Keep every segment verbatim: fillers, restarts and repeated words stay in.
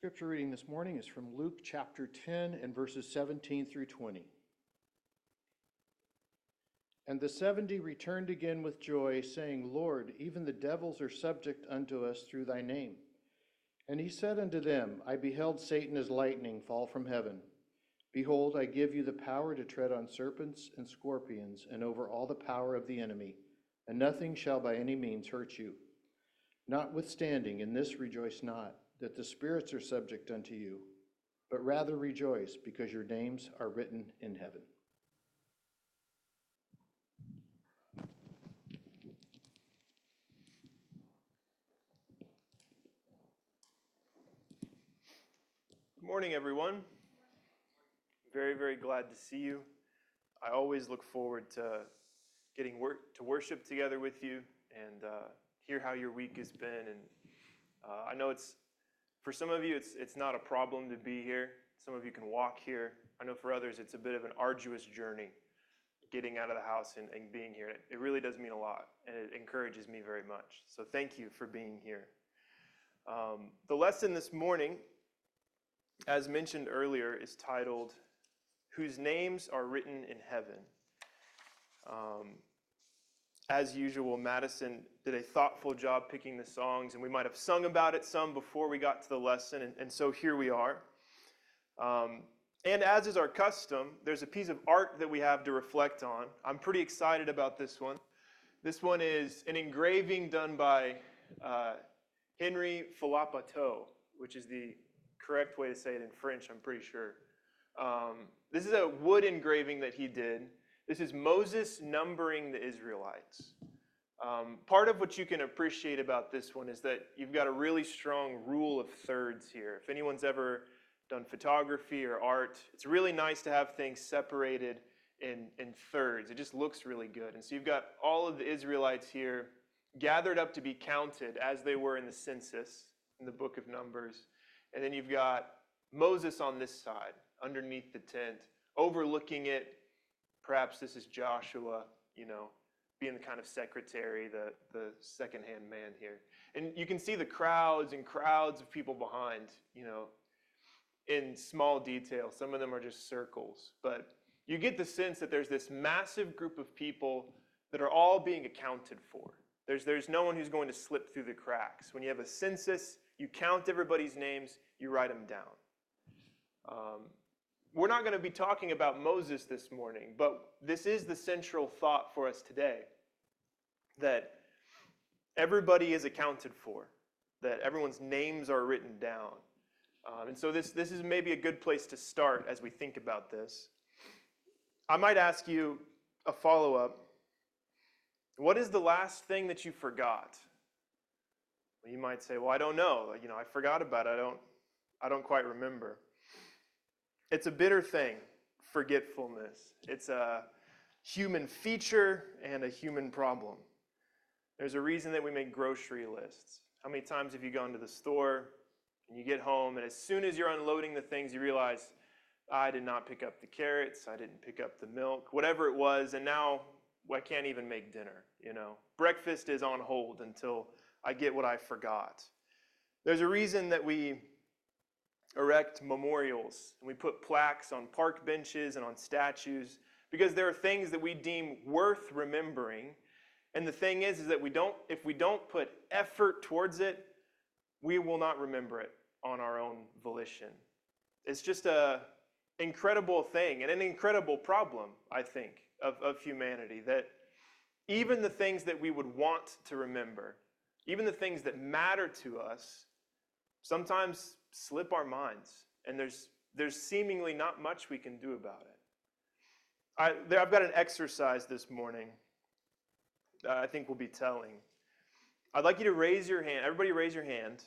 Scripture reading this morning is from Luke chapter ten and verses seventeen through twenty. And the seventy returned again with joy, saying, Lord, even the devils are subject unto us through thy name. And he said unto them, I beheld Satan as lightning fall from heaven. Behold, I give you the power to tread on serpents and scorpions, and over all the power of the enemy, and nothing shall by any means hurt you. Notwithstanding, in this rejoice not, that the spirits are subject unto you, but rather rejoice, because your names are written in heaven. Good morning, everyone. Very, very glad to see you. I always look forward to getting work to worship together with you and uh, hear how your week has been. And uh, I know it's for some of you, it's it's not a problem to be here. Some of you can walk here. I know for others, it's a bit of an arduous journey getting out of the house and, and being here. It, it really does mean a lot, and it encourages me very much. So thank you for being here. Um, the lesson this morning, as mentioned earlier, is titled, Whose Names Are Written in Heaven. Um, as usual, Madison did a thoughtful job picking the songs, and we might have sung about it some before we got to the lesson, and, and so here we are. Um, and as is our custom, there's a piece of art that we have to reflect on. I'm pretty excited about this one. This one is an engraving done by uh, Henry Falapateau, which is the correct way to say it in French, I'm pretty sure. Um, this is a wood engraving that he did. This is Moses numbering the Israelites. Um, part of what you can appreciate about this one is that you've got a really strong rule of thirds here. If anyone's ever done photography or art, it's really nice to have things separated in, in thirds. It just looks really good. And so you've got all of the Israelites here gathered up to be counted as they were in the census in the book of Numbers. And then you've got Moses on this side, underneath the tent, overlooking it. Perhaps this is Joshua, you know, being the kind of secretary, the, the second-hand man here. And you can see the crowds and crowds of people behind, you know, in small detail. Some of them are just circles. But you get the sense that there's this massive group of people that are all being accounted for. There's, there's no one who's going to slip through the cracks. When you have a census, you count everybody's names, you write them down. Um, we're not going to be talking about Moses this morning, but this is the central thought for us today, that everybody is accounted for, that everyone's names are written down. Um, and so this, this is maybe a good place to start as we think about this. I might ask you a follow-up. What is the last thing that you forgot? You might say, well, I don't know. You know, I forgot about it. I don't, I don't quite remember. It's a bitter thing, forgetfulness. It's a human feature and a human problem. There's a reason that we make grocery lists. How many times have you gone to the store and you get home, and as soon as you're unloading the things, you realize, I did not pick up the carrots, I didn't pick up the milk, whatever it was, and now well, I can't even make dinner, you know. Breakfast is on hold until I get what I forgot. There's a reason that we erect memorials and we put plaques on park benches and on statues, because there are things that we deem worth remembering. And the thing is, is that we don't, if we don't put effort towards it, we will not remember it on our own volition. It's just a incredible thing and an incredible problem, I think, of, of humanity, that even the things that we would want to remember, even the things that matter to us, sometimes slip our minds, and there's there's seemingly not much we can do about it. I, there, I've got an exercise this morning that I think will be telling. I'd like you to raise your hand. Everybody raise your hand.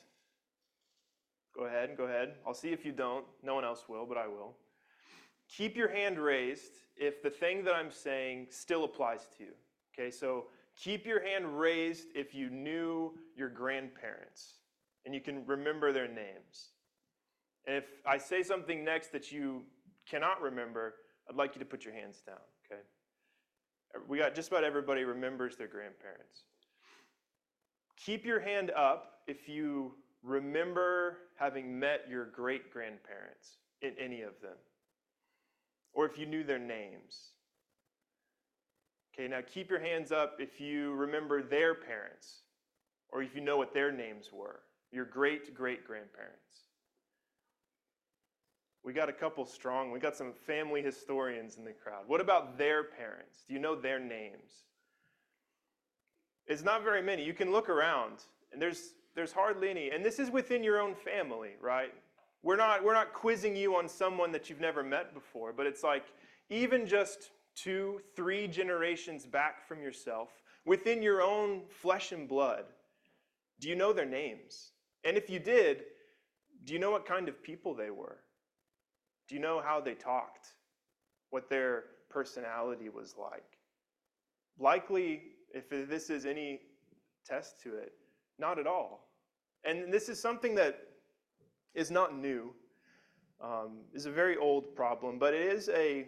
Go ahead, go ahead. I'll see if you don't. No one else will, but I will. Keep your hand raised if the thing that I'm saying still applies to you. Okay, so keep your hand raised if you knew your grandparents and you can remember their names. And if I say something next that you cannot remember, I'd like you to put your hands down, okay? We got just about everybody remembers their grandparents. Keep your hand up if you remember having met your great-grandparents in any of them, or if you knew their names. Okay, now keep your hands up if you remember their parents, or if you know what their names were, your great-great-grandparents. We got a couple strong. We got some family historians in the crowd. What about their parents? Do you know their names? It's not very many. You can look around, and there's there's hardly any. And this is within your own family, right? We're not we're not quizzing you on someone that you've never met before, but it's like even just two, three generations back from yourself, within your own flesh and blood, do you know their names? And if you did, do you know what kind of people they were? Do you know how they talked? What their personality was like? Likely, if this is any test to it, not at all. And this is something that is not new. Um, is a very old problem, but it is a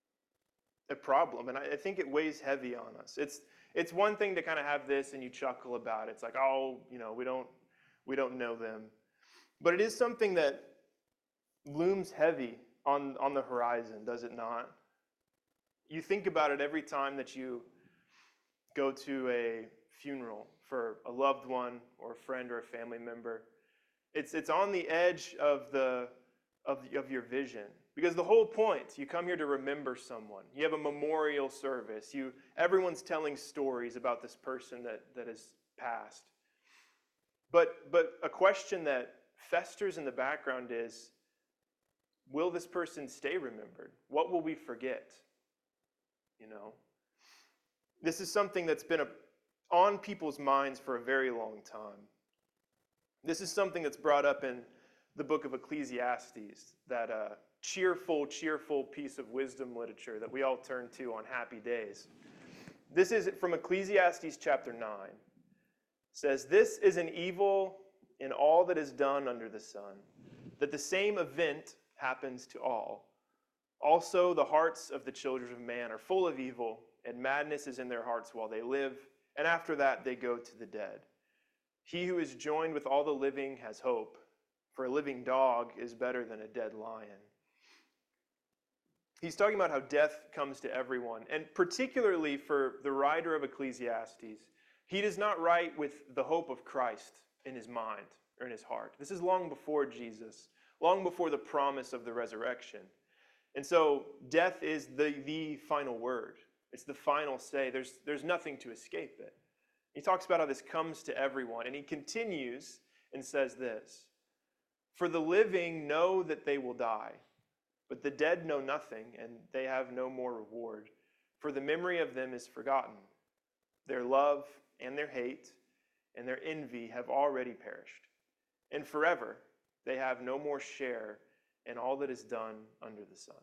a problem, and I, I think it weighs heavy on us. It's it's one thing to kind of have this and you chuckle about it. It's like, oh, you know, we don't we don't know them, but it is something that looms heavy on on the horizon, does it not? You think about it every time that you go to a funeral for a loved one or a friend or a family member. It's it's on the edge of the of, of your vision. Because the whole point, you come here to remember someone. You have a memorial service. You everyone's telling stories about this person that, that has passed. But but a question that festers in the background is, will this person stay remembered? What will we forget? You know? This is something that's been a, on people's minds for a very long time. This is something that's brought up in the book of Ecclesiastes, that uh, cheerful, cheerful piece of wisdom literature that we all turn to on happy days. This is from Ecclesiastes chapter nine. It says, "This is an evil in all that is done under the sun, that the same event happens to all. Also the hearts of the children of man are full of evil, and madness is in their hearts while they live, and after that they go to the dead. He who is joined with all the living has hope, for a living dog is better than a dead lion." He's talking about how death comes to everyone, and particularly for the writer of Ecclesiastes, he does not write with the hope of Christ in his mind or in his heart. This is long before Jesus, long before the promise of the resurrection. And so death is the, the final word. It's the final say. There's, there's nothing to escape it. He talks about how this comes to everyone, and he continues and says this, "For the living know that they will die, but the dead know nothing, and they have no more reward. For the memory of them is forgotten. Their love and their hate and their envy have already perished. And forever they have no more share in all that is done under the sun."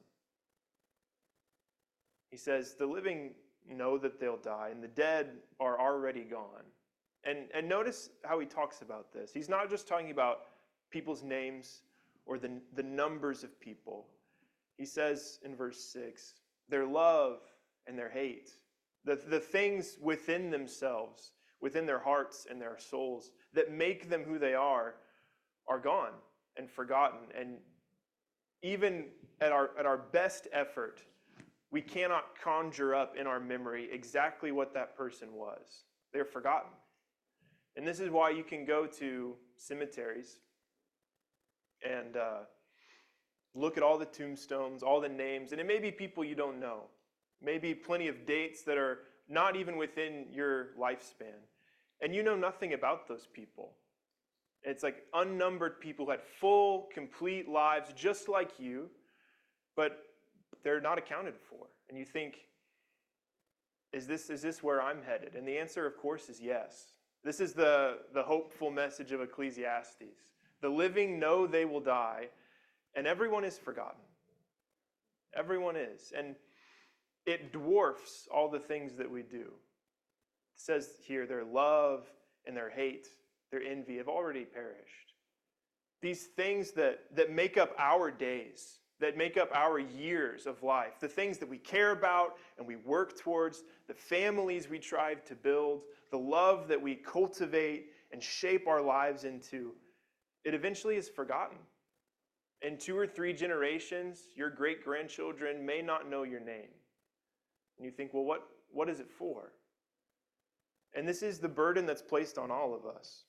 He says, the living know that they'll die, and the dead are already gone. And, and notice how he talks about this. He's not just talking about people's names or the, the numbers of people. He says in verse six, their love and their hate, the, the things within themselves, within their hearts and their souls that make them who they are, are gone and forgotten. And even at our, at our best effort, we cannot conjure up in our memory exactly what that person was. They're forgotten. And this is why you can go to cemeteries and uh, look at all the tombstones, all the names, and it may be people you don't know. Maybe plenty of dates that are not even within your lifespan. And you know nothing about those people. It's like unnumbered people who had full, complete lives just like you, but they're not accounted for. And you think, is this, is this where I'm headed? And the answer, of course, is yes. This is the, the hopeful message of Ecclesiastes. The living know they will die, and everyone is forgotten. Everyone is. And it dwarfs all the things that we do. It says here, their love and their hate, their envy have already perished. These things that, that make up our days, that make up our years of life, the things that we care about and we work towards, the families we try to build, the love that we cultivate and shape our lives into, it eventually is forgotten. In two or three generations, your great-grandchildren may not know your name. And you think, well, what, what is it for? And this is the burden that's placed on all of us.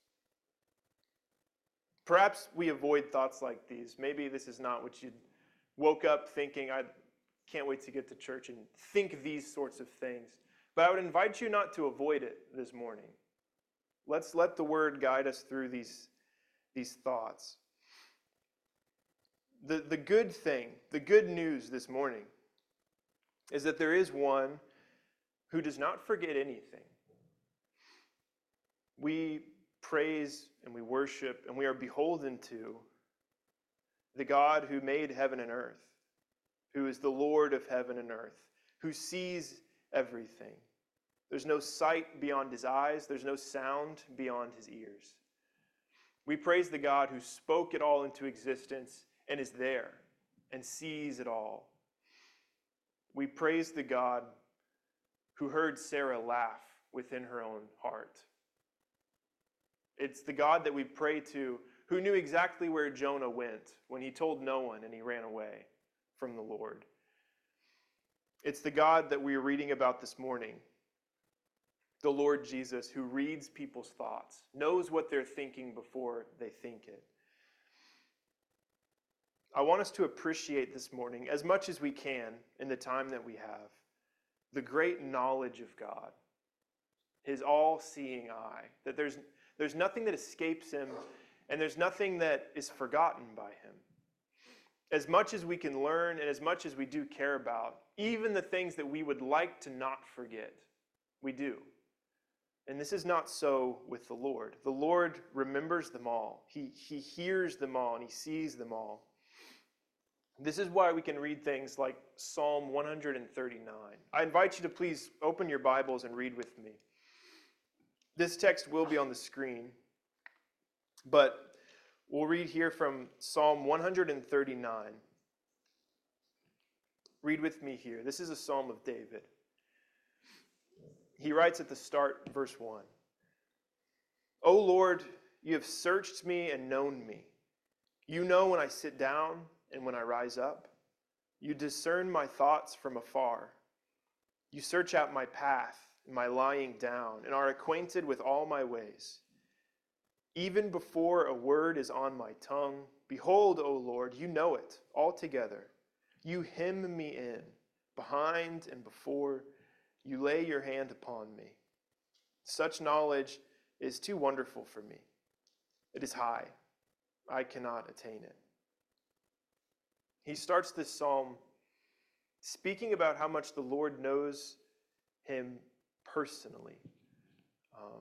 Perhaps we avoid thoughts like these. Maybe this is not what you woke up thinking, I can't wait to get to church and think these sorts of things. But I would invite you not to avoid it this morning. Let's let the Word guide us through these, these thoughts. The, the good thing, the good news this morning is that there is one who does not forget anything. We praise and we worship and we are beholden to the God who made heaven and earth, who is the Lord of heaven and earth, who sees everything. There's no sight beyond his eyes. There's no sound beyond his ears. We praise the God who spoke it all into existence and is there and sees it all. We praise the God who heard Sarah laugh within her own heart. It's the God that we pray to who knew exactly where Jonah went when he told no one and he ran away from the Lord. It's the God that we are reading about this morning, the Lord Jesus, who reads people's thoughts, knows what they're thinking before they think it. I want us to appreciate this morning, as much as we can in the time that we have, the great knowledge of God, his all-seeing eye, that there's, there's nothing that escapes him, and there's nothing that is forgotten by him. As much as we can learn, and as much as we do care about, even the things that we would like to not forget, we do. And this is not so with the Lord. The Lord remembers them all. He, he hears them all, and he sees them all. This is why we can read things like Psalm one thirty-nine. I invite you to please open your Bibles and read with me. This text will be on the screen, but we'll read here from Psalm one thirty-nine. Read with me here. This is a psalm of David. He writes at the start, verse one, "O Lord, you have searched me and known me. You know when I sit down and when I rise up. You discern my thoughts from afar. You search out my path and my lying down and are acquainted with all my ways. Even before a word is on my tongue, behold, O Lord, you know it altogether. You hem me in, behind and before. You lay your hand upon me. Such knowledge is too wonderful for me. It is high. I cannot attain it." He starts this psalm speaking about how much the Lord knows him personally. Um,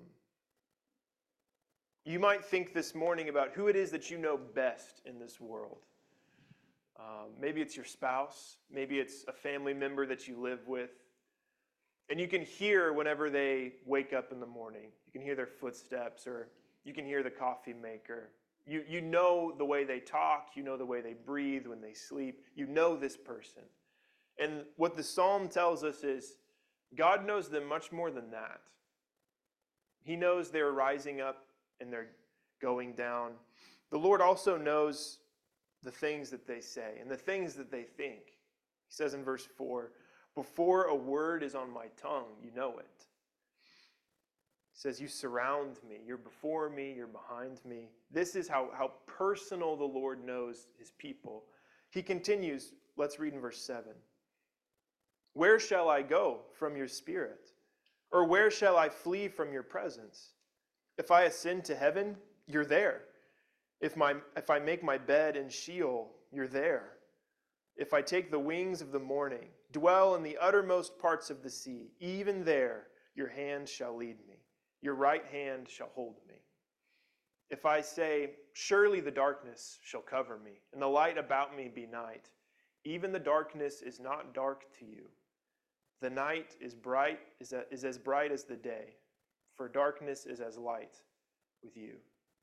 you might think this morning about who it is that you know best in this world. Um, maybe it's your spouse. Maybe it's a family member that you live with. And you can hear whenever they wake up in the morning. You can hear their footsteps, or you can hear the coffee maker. You, you know the way they talk. You know the way they breathe when they sleep. You know this person. And what the psalm tells us is God knows them much more than that. He knows they're rising up and they're going down. The Lord also knows the things that they say and the things that they think. He says in verse four, "Before a word is on my tongue, you know it." He says, "You surround me. You're before me. You're behind me." This is how, how personal the Lord knows his people. He continues, let's read in verse seven. "Where shall I go from your spirit? Or where shall I flee from your presence? If I ascend to heaven, you're there. If, my, if I make my bed in Sheol, you're there. If I take the wings of the morning, dwell in the uttermost parts of the sea, even there your hand shall lead me. Your right hand shall hold me. If I say, surely the darkness shall cover me, and the light about me be night, even the darkness is not dark to you. The night is bright, is, a, is as bright as the day, for darkness is as light with you."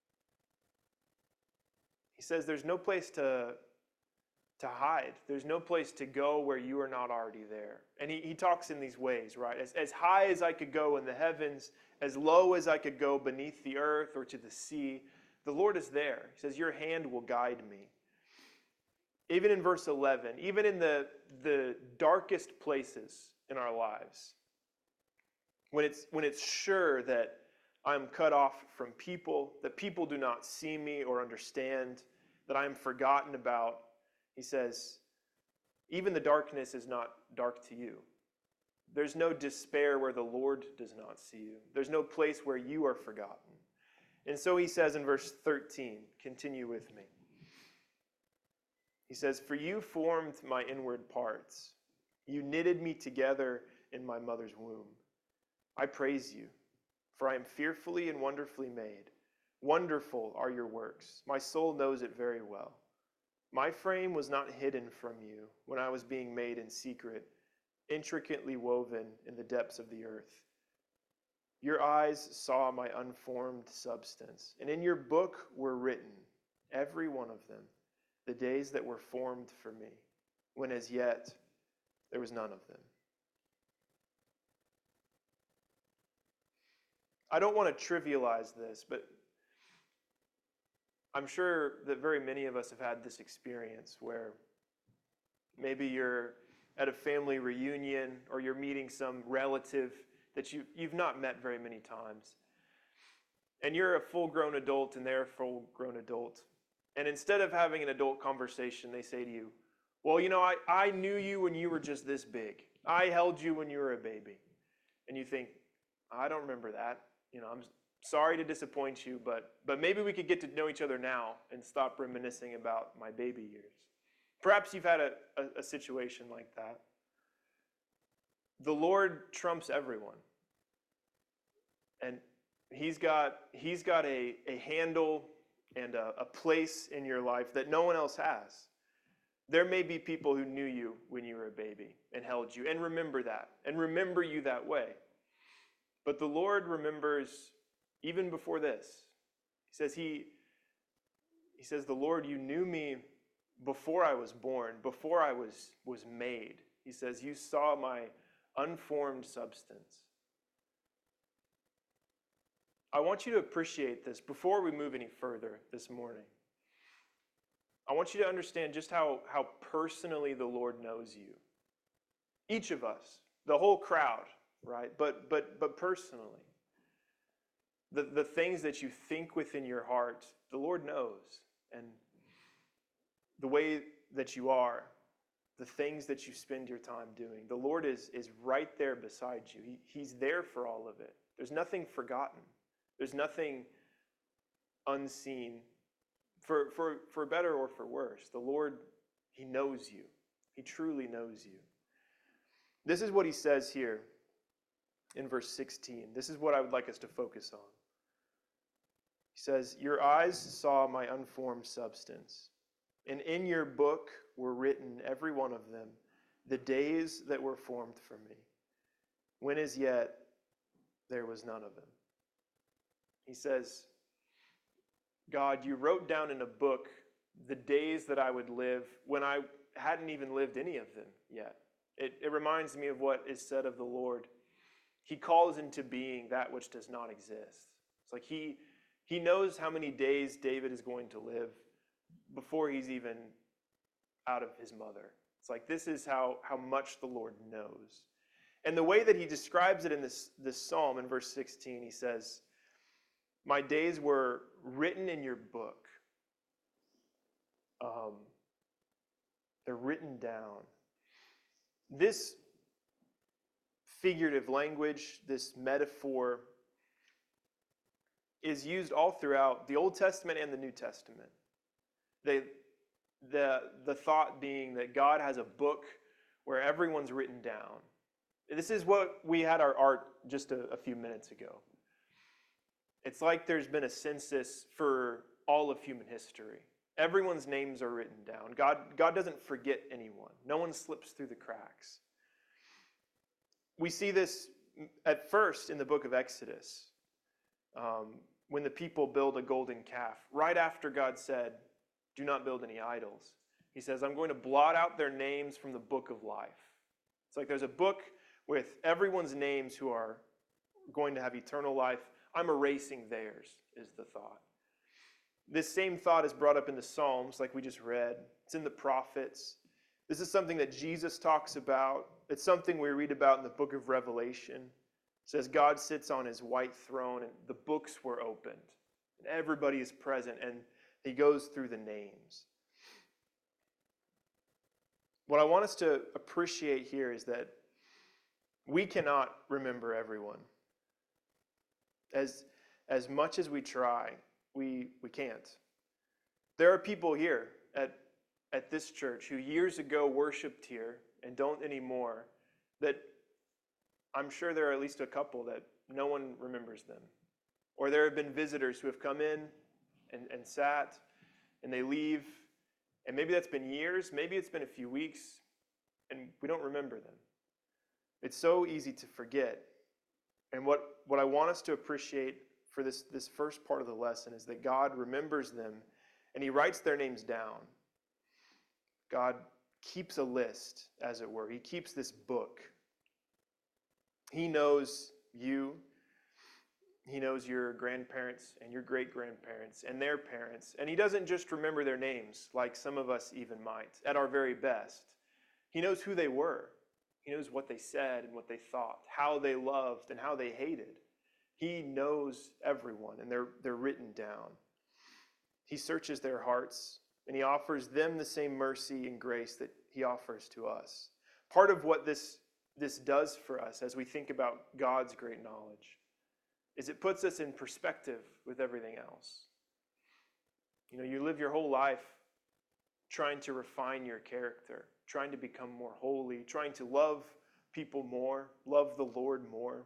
He says there's no place to, to hide. There's no place to go where you are not already there. And he, he talks in these ways, right? As, as high as I could go in the heavens, as low as I could go beneath the earth or to the sea, The Lord is there. He says, your hand will guide me. Even in verse eleven, even in the, the darkest places in our lives, when it's, when it's sure that I'm cut off from people, that people do not see me or understand, that I'm forgotten about, he says, even the darkness is not dark to you. There's no despair where the Lord does not see you. There's no place where you are forgotten. And so he says in verse thirteen, continue with me. He says, for you formed my inward parts. You knitted me together in my mother's womb. I praise you, for I am fearfully and wonderfully made. Wonderful are your works. My soul knows it very well. My frame was not hidden from you when I was being made in secret, intricately woven in the depths of the earth. Your eyes saw my unformed substance, and in your book were written, every one of them, the days that were formed for me, when as yet there was none of them. I don't want to trivialize this, but I'm sure that very many of us have had this experience where maybe you're at a family reunion or you're meeting some relative that you, you've not met very many times. And you're a full-grown adult and they're a full-grown adult. And instead of having an adult conversation, they say to you, well, you know, I, I knew you when you were just this big. I held you when you were a baby. And you think, I don't remember that. You know, I'm sorry to disappoint you, but, but maybe we could get to know each other now and stop reminiscing about my baby years. Perhaps you've had a, a, a situation like that. The Lord trumps everyone. And he's got, he's got a, a handle and a, a place in your life that no one else has. There may be people who knew you when you were a baby and held you and remember that and remember you that way. But the Lord remembers even before this. He says, he, he says, the Lord, you knew me before I was born, before I was, was made. He says, you saw my unformed substance. I want you to appreciate this before we move any further this morning. I want you to understand just how, how personally the Lord knows you. Each of us, the whole crowd, right? But but but personally. The, the things that you think within your heart, the Lord knows. And the way that you are, the things that you spend your time doing, the Lord is, is right there beside you. He, he's there for all of it. There's nothing forgotten. There's nothing unseen, for, for, for better or for worse. The Lord, he knows you. He truly knows you. This is what he says here in verse sixteen. This is what I would like us to focus on. He says, your eyes saw my unformed substance, and in your book were written, every one of them, the days that were formed for me, when as yet there was none of them. He says, God, you wrote down in a book the days that I would live when I hadn't even lived any of them yet. It, it reminds me of what is said of the Lord. He calls into being that which does not exist. It's like he, he knows how many days David is going to live before he's even out of his mother. It's like this is how, how much the Lord knows. And the way that he describes it in this, this psalm in verse sixteen, he says, my days were written in your book. Um, they're written down. This figurative language, this metaphor, is used all throughout the Old Testament and the New Testament. They, the, the thought being that God has a book where everyone's written down. This is what we had our art just a, a few minutes ago. It's like there's been a census for all of human history. Everyone's names are written down. God, God doesn't forget anyone. No one slips through the cracks. We see this at first in the book of Exodus, um, when the people build a golden calf. Right after God said, do not build any idols. He says, I'm going to blot out their names from the book of life. It's like there's a book with everyone's names who are going to have eternal life. I'm erasing theirs, is the thought. This same thought is brought up in the Psalms, like we just read. It's in the prophets. This is something that Jesus talks about. It's something we read about in the book of Revelation. It says God sits on his white throne and the books were opened. And everybody is present and he goes through the names. What I want us to appreciate here is that we cannot remember everyone. As, as much as we try, we, we can't. There are people here at, at this church who years ago worshiped here and don't anymore, that I'm sure there are at least a couple that no one remembers them. Or there have been visitors who have come in and, and sat, and they leave, and maybe that's been years, maybe it's been a few weeks, and we don't remember them. It's so easy to forget. And what, what I want us to appreciate for this, this first part of the lesson is that God remembers them, and he writes their names down. God keeps a list, as it were. He keeps this book. He knows you. He knows your grandparents and your great-grandparents and their parents. And he doesn't just remember their names like some of us even might, at our very best. He knows who they were. He knows what they said and what they thought, how they loved and how they hated. He knows everyone, and they're, they're written down. He searches their hearts, and he offers them the same mercy and grace that he offers to us. Part of what this, this does for us as we think about God's great knowledge is it puts us in perspective with everything else. You know, you live your whole life trying to refine your character, trying to become more holy, trying to love people more, love the Lord more.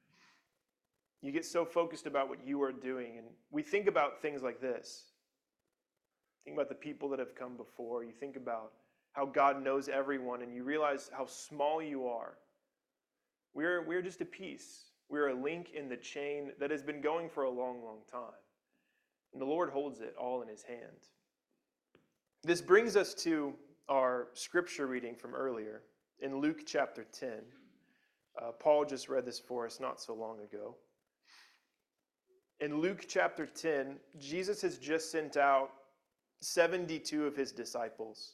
You get so focused about what you are doing, and we think about things like this. Think about the people that have come before. You think about how God knows everyone, and you realize how small you are. We're, we're just a piece. We're a link in the chain that has been going for a long, long time. And the Lord holds it all in his hand. This brings us to our scripture reading from earlier in Luke chapter ten. Uh, Paul just read this for us not so long ago. In Luke chapter ten, Jesus has just sent out seventy-two of his disciples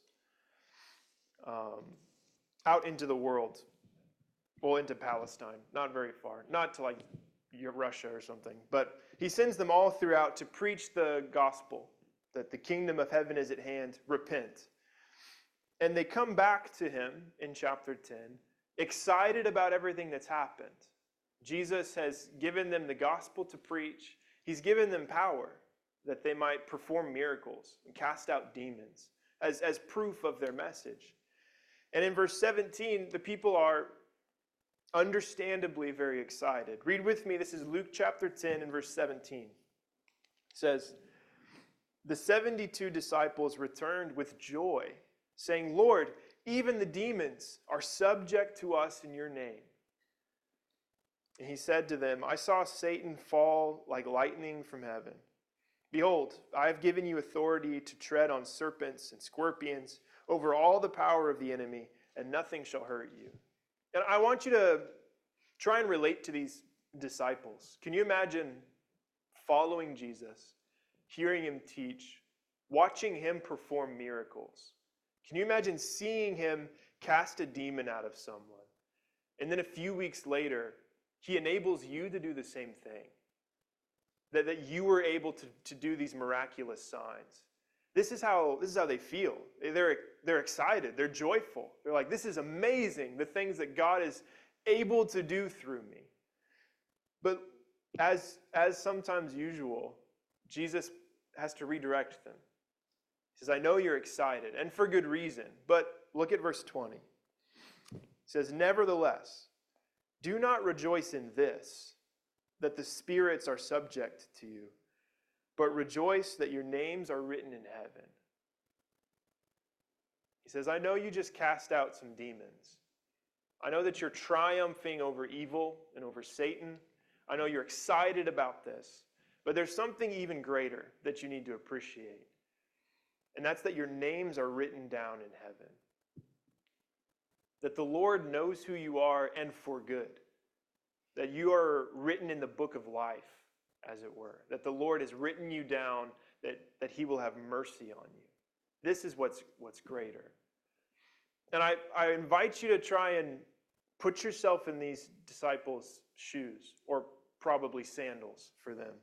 um, out into the world. Well, into Palestine, not very far, not to like Russia or something, but he sends them all throughout to preach the gospel, that the kingdom of heaven is at hand, repent. And they come back to him in chapter ten, excited about everything that's happened. Jesus has given them the gospel to preach. He's given them power that they might perform miracles and cast out demons as, as proof of their message. And in verse seventeen, the people are understandably very excited. Read with me. This is Luke chapter ten and verse seventeen. It says, "The seventy-two disciples returned with joy, saying, 'Lord, even the demons are subject to us in your name.' And he said to them, 'I saw Satan fall like lightning from heaven. Behold, I have given you authority to tread on serpents and scorpions, over all the power of the enemy, and nothing shall hurt you.'" And I want you to try and relate to these disciples. Can you imagine following Jesus, hearing him teach, watching him perform miracles? Can you imagine seeing him cast a demon out of someone? And then a few weeks later, he enables you to do the same thing. That, that you were able to, to do these miraculous signs. This is how, this is how they feel. They're, they're excited. They're joyful. They're like, this is amazing, the things that God is able to do through me. But as, as sometimes usual, Jesus has to redirect them. He says, "I know you're excited, and for good reason." But look at verse twenty. He says, "Nevertheless, do not rejoice in this, that the spirits are subject to you, but rejoice that your names are written in heaven." He says, "I know you just cast out some demons. I know that you're triumphing over evil and over Satan. I know you're excited about this. But there's something even greater that you need to appreciate. And that's that your names are written down in heaven. That the Lord knows who you are, and for good. That you are written in the book of life, as it were. That the Lord has written you down that, that he will have mercy on you. This is what's, what's greater. And I, I invite you to try and put yourself in these disciples' shoes, or probably sandals for them.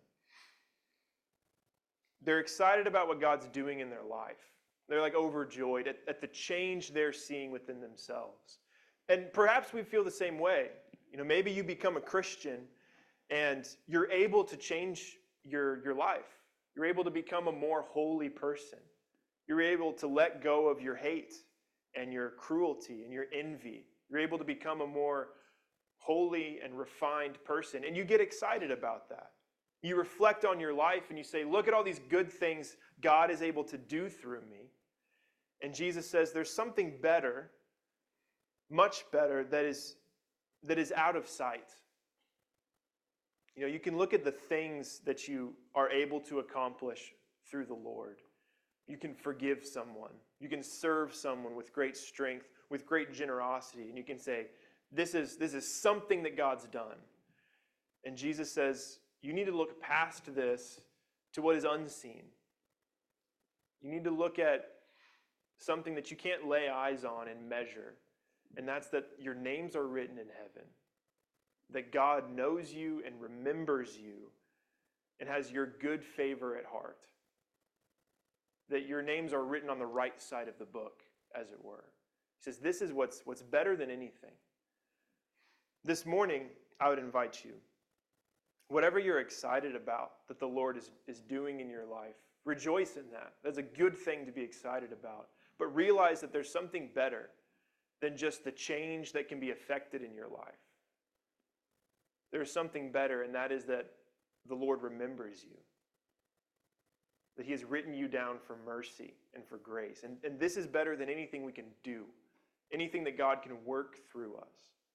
They're excited about what God's doing in their life. They're like overjoyed at, at the change they're seeing within themselves. And perhaps we feel the same way. You know, maybe you become a Christian and you're able to change your, your life. You're able to become a more holy person. You're able to let go of your hate and your cruelty and your envy. You're able to become a more holy and refined person. And you get excited about that. You reflect on your life and you say, look at all these good things God is able to do through me. And Jesus says there's something better, much better, that is, that is out of sight. You know, you can look at the things that you are able to accomplish through the Lord. You can forgive someone. You can serve someone with great strength, with great generosity. And you can say, this is, this is something that God's done. And Jesus says, you need to look past this to what is unseen. You need to look at something that you can't lay eyes on and measure. And that's that your names are written in heaven. That God knows you and remembers you and has your good favor at heart. That your names are written on the right side of the book, as it were. He says, this is what's, what's better than anything. This morning, I would invite you, whatever you're excited about that the Lord is, is doing in your life, rejoice in that. That's a good thing to be excited about. But realize that there's something better than just the change that can be affected in your life. There's something better, and that is that the Lord remembers you. That he has written you down for mercy and for grace. And, and this is better than anything we can do, anything that God can work through us.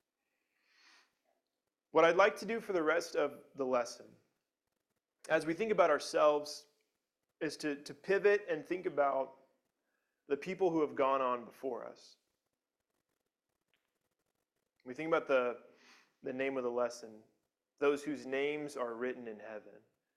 What I'd like to do for the rest of the lesson, as we think about ourselves, is to, to pivot and think about the people who have gone on before us. We think about the, the name of the lesson, those whose names are written in heaven.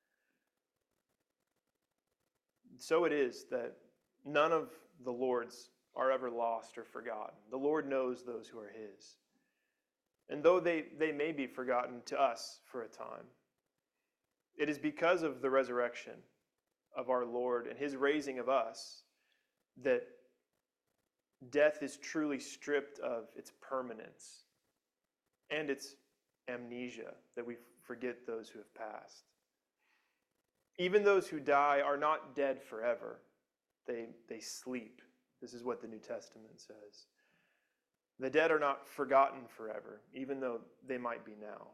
So it is that none of the Lord's are ever lost or forgotten. The Lord knows those who are his. And though they, they may be forgotten to us for a time, it is because of the resurrection of our Lord and his raising of us that death is truly stripped of its permanence and its amnesia, that we forget those who have passed. Even those who die are not dead forever. They, they sleep. This is what the New Testament says. The dead are not forgotten forever, even though they might be now.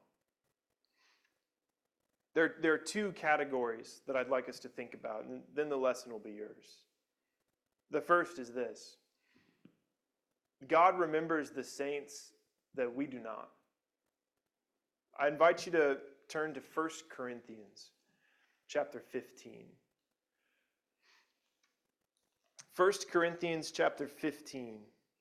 There, there are two categories that I'd like us to think about, and then the lesson will be yours. The first is this. God remembers the saints that we do not. I invite you to turn to First Corinthians chapter fifteen. First Corinthians chapter fifteen.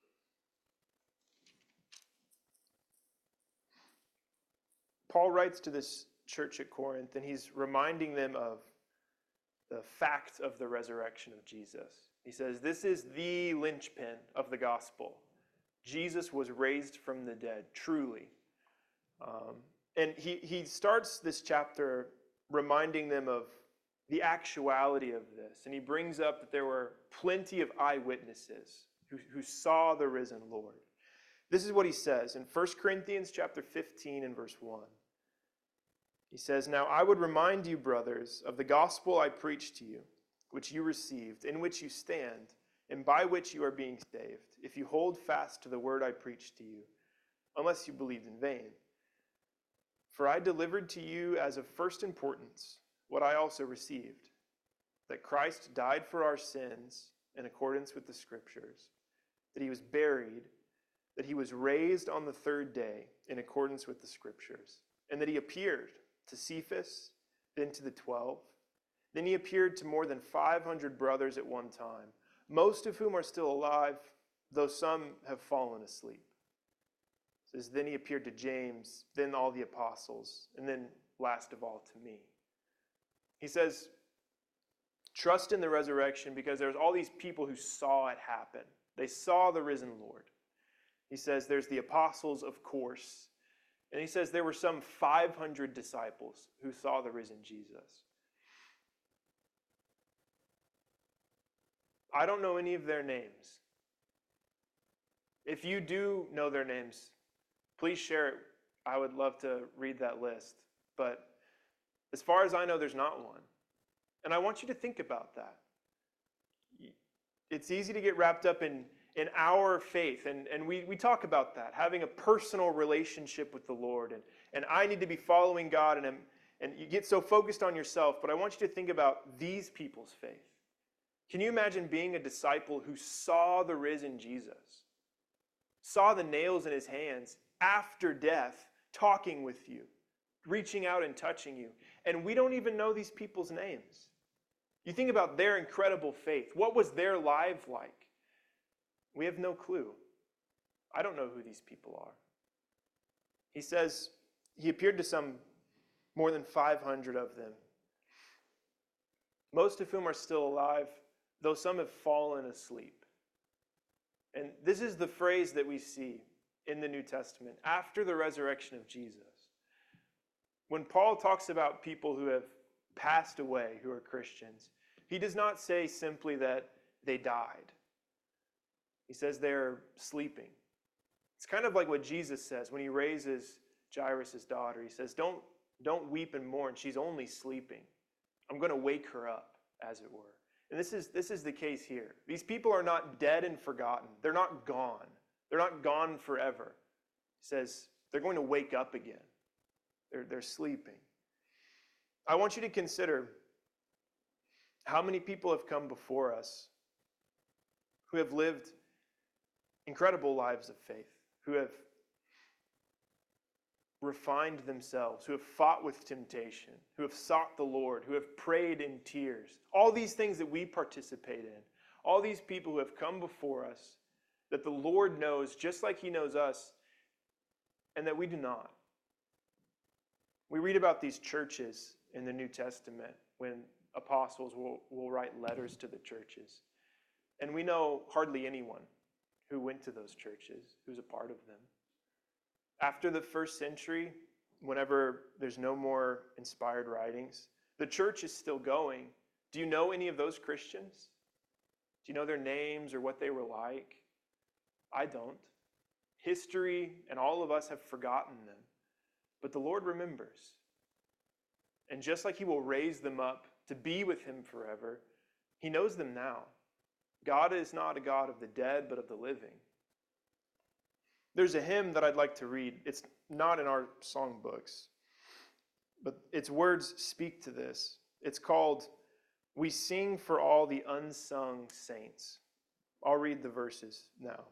Paul writes to this church at Corinth, and he's reminding them of the fact of the resurrection of Jesus. He says, this is the linchpin of the gospel. Jesus was raised from the dead, truly. Um, and he, he starts this chapter reminding them of the actuality of this. And he brings up that there were plenty of eyewitnesses who, who saw the risen Lord. This is what he says in First Corinthians chapter fifteen and verse one. He says, now I would remind you, brothers, of the gospel I preached to you, which you received, in which you stand, and by which you are being saved, if you hold fast to the word I preached to you, unless you believed in vain. For I delivered to you as of first importance what I also received, that Christ died for our sins in accordance with the Scriptures, that he was buried, that he was raised on the third day in accordance with the Scriptures, and that he appeared to Cephas, then to the twelve. Then he appeared to more than five hundred brothers at one time, most of whom are still alive, though some have fallen asleep. It says, then he appeared to James, then all the apostles, and then last of all to me. He says, Trust in the resurrection because there's all these people who saw it happen. They saw the risen Lord. He says there's the apostles, of course. And he says there were some five hundred disciples who saw the risen Jesus. I don't know any of their names. If you do know their names, please share it. I would love to read that list. But as far as I know, there's not one. And I want you to think about that. It's easy to get wrapped up in, in our faith, and, and we, we talk about that, having a personal relationship with the Lord, and, and I need to be following God, and, I'm, and you get so focused on yourself, but I want you to think about these people's faith. Can you imagine being a disciple who saw the risen Jesus, saw the nails in his hands after death, talking with you, reaching out and touching you, and we don't even know these people's names? You think about their incredible faith. What was their life like? We have no clue. I don't know who these people are. He says he appeared to some more than five hundred of them, most of whom are still alive, though some have fallen asleep. And this is the phrase that we see in the New Testament after the resurrection of Jesus. When Paul talks about people who have passed away, who are Christians, he does not say simply that they died. He says they're sleeping. It's kind of like what Jesus says when he raises Jairus' daughter. He says, don't, don't weep and mourn. She's only sleeping. I'm going to wake her up, as it were. And this is, this is the case here. These people are not dead and forgotten. They're not gone. They're not gone forever. He says they're going to wake up again. They're, they're sleeping. I want you to consider how many people have come before us who have lived incredible lives of faith, who have refined themselves, who have fought with temptation, who have sought the Lord, who have prayed in tears. All these things that we participate in, all these people who have come before us that the Lord knows just like he knows us, and that we do not. We read about these churches in the New Testament when apostles will, will write letters to the churches. And we know hardly anyone who went to those churches, who's a part of them. After the first century, whenever there's no more inspired writings, the church is still going. Do you know any of those Christians? Do you know their names or what they were like? I don't. History and all of us have forgotten them. But the Lord remembers. And just like he will raise them up to be with him forever, he knows them now. God is not a God of the dead, but of the living. There's a hymn that I'd like to read. It's not in our songbooks, but its words speak to this. It's called, "We Sing for All the Unsung Saints." I'll read the verses now.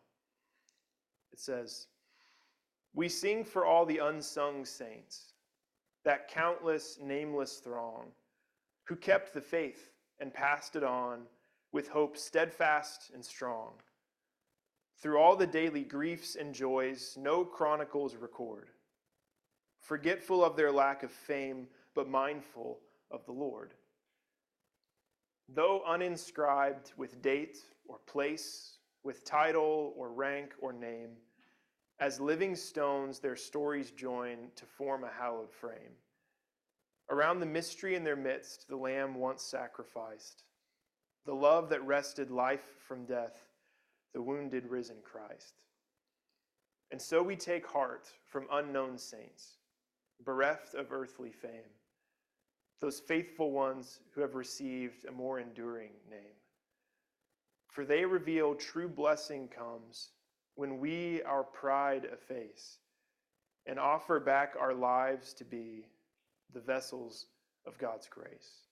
It says, "We sing for all the unsung saints, that countless, nameless throng, who kept the faith and passed it on with hope steadfast and strong. Through all the daily griefs and joys, no chronicles record, forgetful of their lack of fame, but mindful of the Lord. Though uninscribed with date or place, with title or rank or name, as living stones their stories join to form a hallowed frame. Around the mystery in their midst, the Lamb once sacrificed, the love that wrested life from death, the wounded risen Christ. And so we take heart from unknown saints, bereft of earthly fame, those faithful ones who have received a more enduring name. For they reveal true blessing comes when we our pride efface and offer back our lives to be the vessels of God's grace.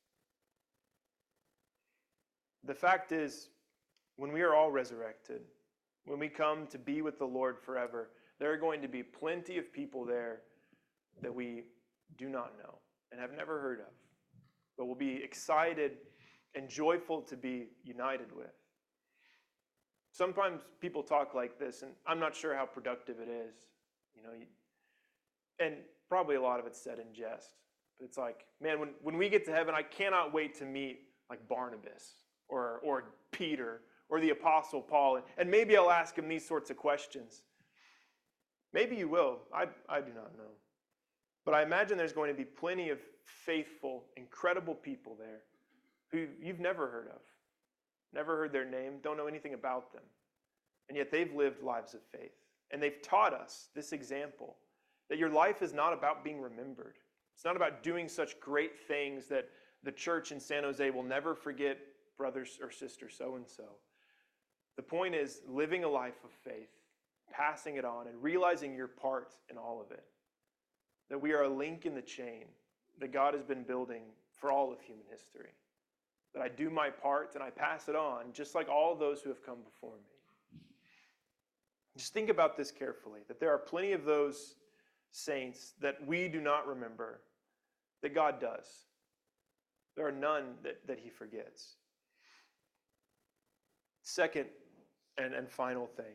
The fact is, when we are all resurrected, when we come to be with the Lord forever, there are going to be plenty of people there that we do not know and have never heard of, but will be excited and joyful to be united with. Sometimes people talk like this, and I'm not sure how productive it is, you know, and probably a lot of it's said in jest. But it's like, man, when, when we get to heaven, I cannot wait to meet like Barnabas or, or Peter or the Apostle Paul. And maybe I'll ask him these sorts of questions. Maybe you will. I, I do not know. But I imagine there's going to be plenty of faithful, incredible people there who you've never heard of, never heard their name, don't know anything about them. And yet they've lived lives of faith. And they've taught us this example that your life is not about being remembered. It's not about doing such great things that the church in San Jose will never forget brothers or sister so-and-so. The point is living a life of faith, passing it on, and realizing your part in all of it. That we are a link in the chain that God has been building for all of human history. That I do my part and I pass it on, just like all those who have come before me. Just think about this carefully, that there are plenty of those saints that we do not remember, that God does. There are none that, that he forgets. Second and, and final thing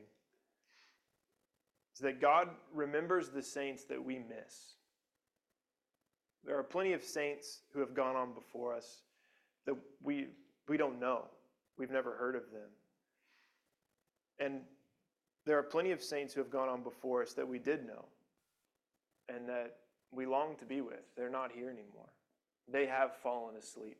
is that God remembers the saints that we miss. There are plenty of saints who have gone on before us that we, we don't know. We've never heard of them. And there are plenty of saints who have gone on before us that we did know and that we long to be with. They're not here anymore. They have fallen asleep.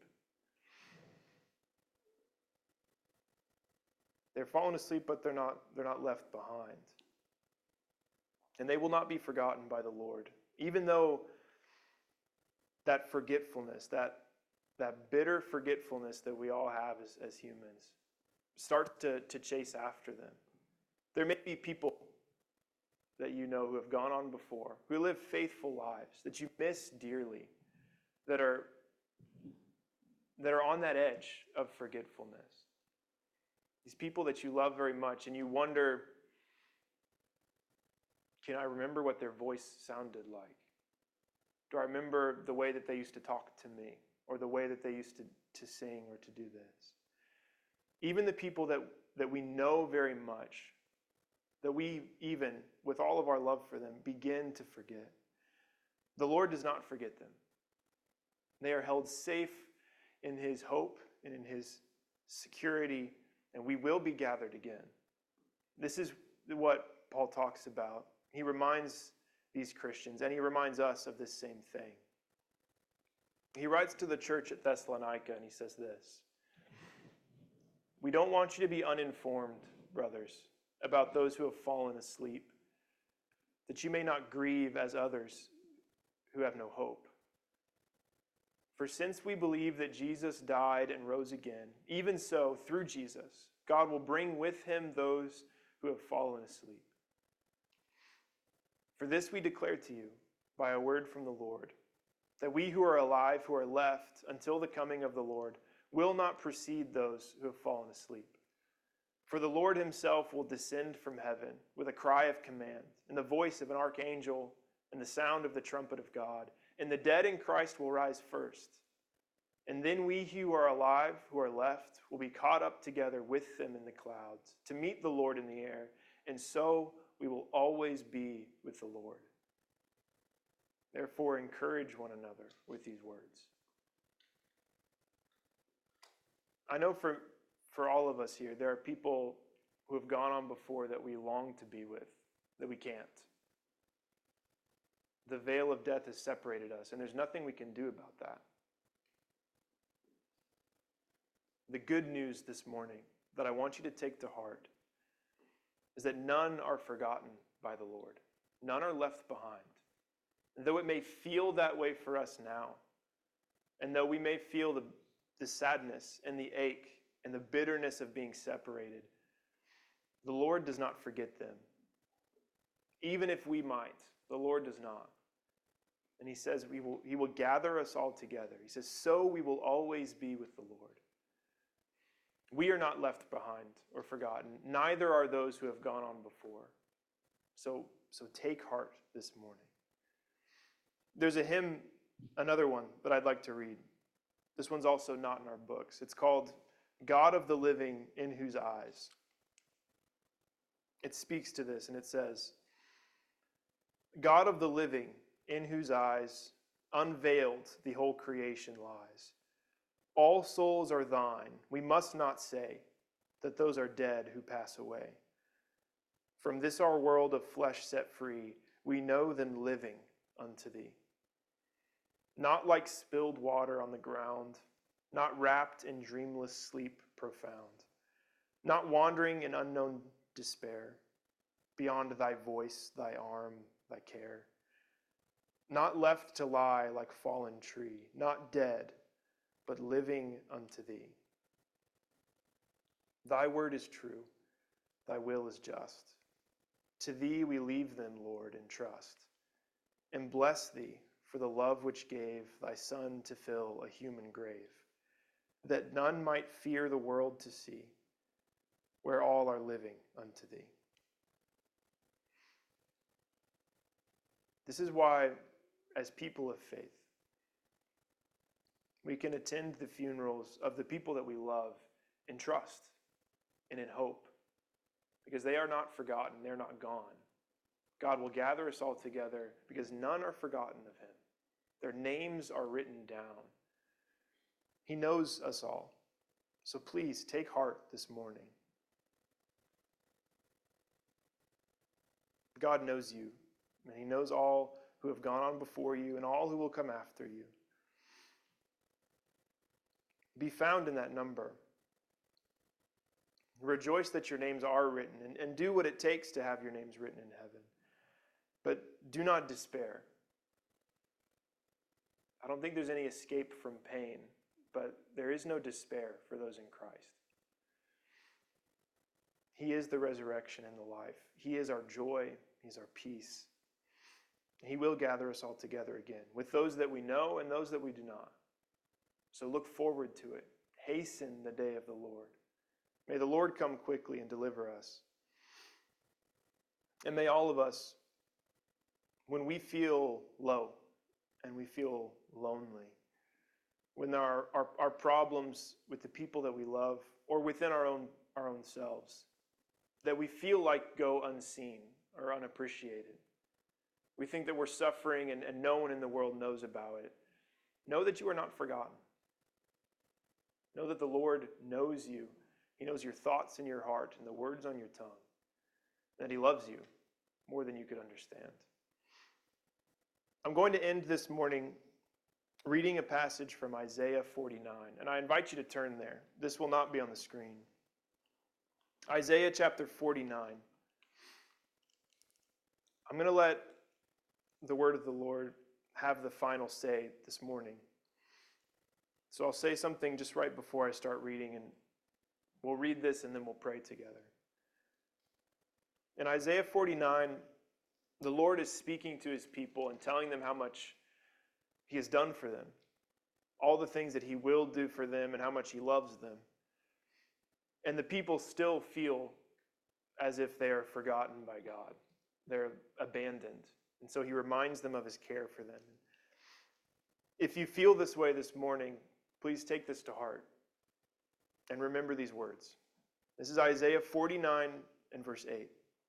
They're fallen asleep, but they're not, they're not left behind. And they will not be forgotten by the Lord, even though that forgetfulness, that, that bitter forgetfulness that we all have as, as humans, start to, to chase after them. There may be people that you know who have gone on before, who live faithful lives, that you miss dearly, that are, that are on that edge of forgetfulness. These people that you love very much, and you wonder, can I remember what their voice sounded like? Do I remember the way that they used to talk to me, or the way that they used to, to sing or to do this? Even the people that, that we know very much, that we even, with all of our love for them, begin to forget. The Lord does not forget them. They are held safe in his hope and in his security, and we will be gathered again. This is what Paul talks about. He reminds these Christians, and he reminds us of this same thing. He writes to the church at Thessalonica, and he says this: "We don't want you to be uninformed, brothers, about those who have fallen asleep, that you may not grieve as others who have no hope. For since we believe that Jesus died and rose again, even so, through Jesus, God will bring with him those who have fallen asleep. For this we declare to you by a word from the Lord, that we who are alive, who are left until the coming of the Lord, will not precede those who have fallen asleep. For the Lord himself will descend from heaven with a cry of command, and the voice of an archangel, and the sound of the trumpet of God. And the dead in Christ will rise first. And then we who are alive, who are left, will be caught up together with them in the clouds to meet the Lord in the air. And so we will always be with the Lord. Therefore, encourage one another with these words." I know for, for all of us here, there are people who have gone on before that we long to be with, that we can't. The veil of death has separated us, and there's nothing we can do about that. The good news this morning that I want you to take to heart is that none are forgotten by the Lord. None are left behind. And though it may feel that way for us now, and though we may feel the, the sadness and the ache and the bitterness of being separated, the Lord does not forget them. Even if we might, the Lord does not. And he says we will, he will gather us all together. He says, so we will always be with the Lord. We are not left behind or forgotten. Neither are those who have gone on before. So, so take heart this morning. There's a hymn, another one, that I'd like to read. This one's also not in our books. It's called God of the Living, in Whose Eyes. It speaks to this, and it says, God of the living, in whose eyes unveiled the whole creation lies. All souls are thine. We must not say that those are dead who pass away. From this our world of flesh set free, we know them living unto thee. Not like spilled water on the ground, not wrapped in dreamless sleep profound, not wandering in unknown despair, beyond thy voice, thy arm, thy care. Not left to lie like fallen tree, not dead, but living unto thee. Thy word is true, thy will is just. To thee we leave them, Lord, in trust, and bless thee for the love which gave thy Son to fill a human grave, that none might fear the world to see, where all are living unto thee. This is why, as people of faith, we can attend the funerals of the people that we love in trust and in hope, because they are not forgotten, they're not gone. God will gather us all together because none are forgotten of him. Their names are written down. He knows us all. So please take heart this morning. God knows you, and he knows all who have gone on before you and all who will come after you. Be found in that number. Rejoice that your names are written, and, and do what it takes to have your names written in heaven. But do not despair. I don't think there's any escape from pain, but there is no despair for those in Christ. He is the resurrection and the life. He is our joy. He's our peace. He will gather us all together again, with those that we know and those that we do not. So look forward to it. Hasten the day of the Lord. May the Lord come quickly and deliver us. And may all of us, when we feel low and we feel lonely, when our, our, our problems with the people that we love or within our own, our own selves, that we feel like go unseen or unappreciated. We think that we're suffering and, and no one in the world knows about it. Know that you are not forgotten. Know that the Lord knows you. He knows your thoughts in your heart and the words on your tongue. That he loves you more than you could understand. I'm going to end this morning reading a passage from Isaiah forty-nine, and I invite you to turn there. This will not be on the screen. Isaiah chapter forty-nine. I'm going to let the word of the Lord have the final say this morning. So I'll say something just right before I start reading, and we'll read this and then we'll pray together. In Isaiah forty-nine, the Lord is speaking to his people and telling them how much he has done for them, all the things that he will do for them and how much he loves them. And the people still feel as if they are forgotten by God. They're abandoned. And so he reminds them of his care for them. If you feel this way this morning, please take this to heart and remember these words. This is Isaiah forty-nine and verse eight.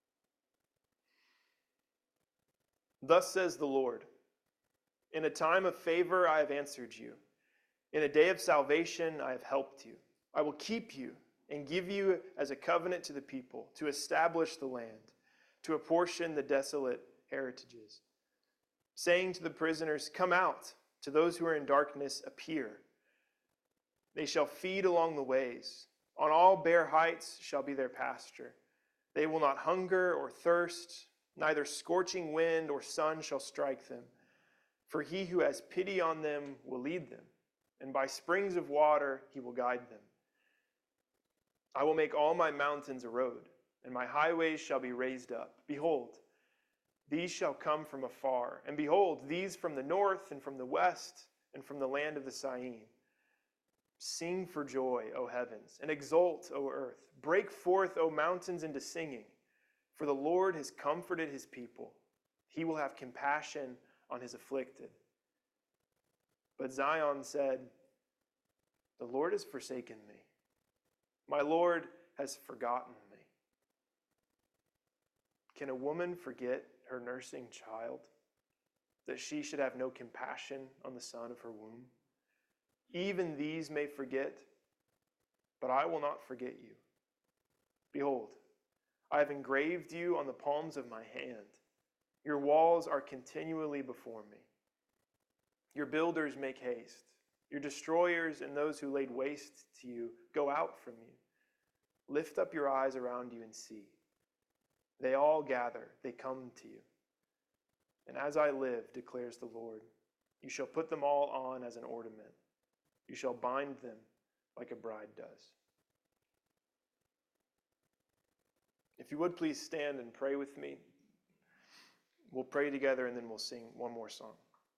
Thus says the Lord, in a time of favor I have answered you. In a day of salvation I have helped you. I will keep you and give you as a covenant to the people, to establish the land, to apportion the desolate heritages. Saying to the prisoners, come out, to those who are in darkness, appear. They shall feed along the ways. On all bare heights shall be their pasture. They will not hunger or thirst, neither scorching wind or sun shall strike them. For he who has pity on them will lead them, and by springs of water he will guide them. I will make all my mountains a road, and my highways shall be raised up. Behold, these shall come from afar, and behold, these from the north and from the west and from the land of the Syene. Sing for joy, O heavens, and exult, O earth. Break forth, O mountains, into singing. For the Lord has comforted his people. He will have compassion on his afflicted. But Zion said, the Lord has forsaken me. My Lord has forgotten me. Can a woman forget her nursing child, that she should have no compassion on the son of her womb? Even these may forget, but I will not forget you. Behold, I have engraved you on the palms of my hand. Your walls are continually before me. Your builders make haste. Your destroyers and those who laid waste to you go out from you. Lift up your eyes around you and see. They all gather, they come to you. And as I live, declares the Lord, you shall put them all on as an ornament. You shall bind them like a bride does. If you would please stand and pray with me. We'll pray together and then we'll sing one more song.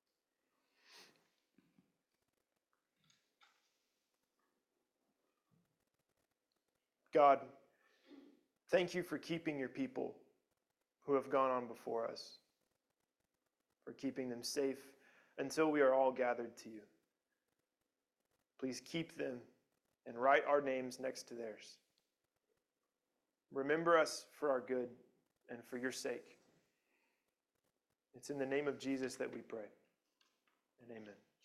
God, thank you for keeping your people who have gone on before us, for keeping them safe until we are all gathered to you. Please keep them and write our names next to theirs. Remember us for our good and for your sake. It's in the name of Jesus that we pray, and amen.